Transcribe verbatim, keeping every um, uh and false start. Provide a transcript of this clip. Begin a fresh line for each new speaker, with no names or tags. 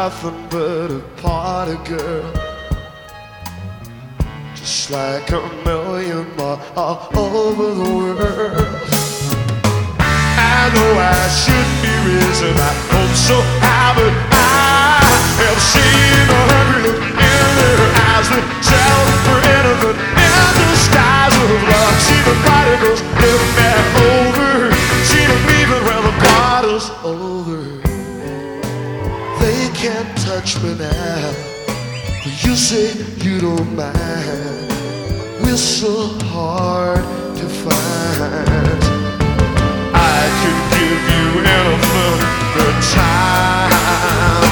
nothing but a party girl, just like a million more all over the world. I know I should be risen, I hope so high, but I have seen a hungry look in their eyes that settle for anything in the skies of love. See the body goes live that over, see them leaving when the party's over. They can't touch me now, but you say you don't mind. We're so hard to find. I could give you anything but time.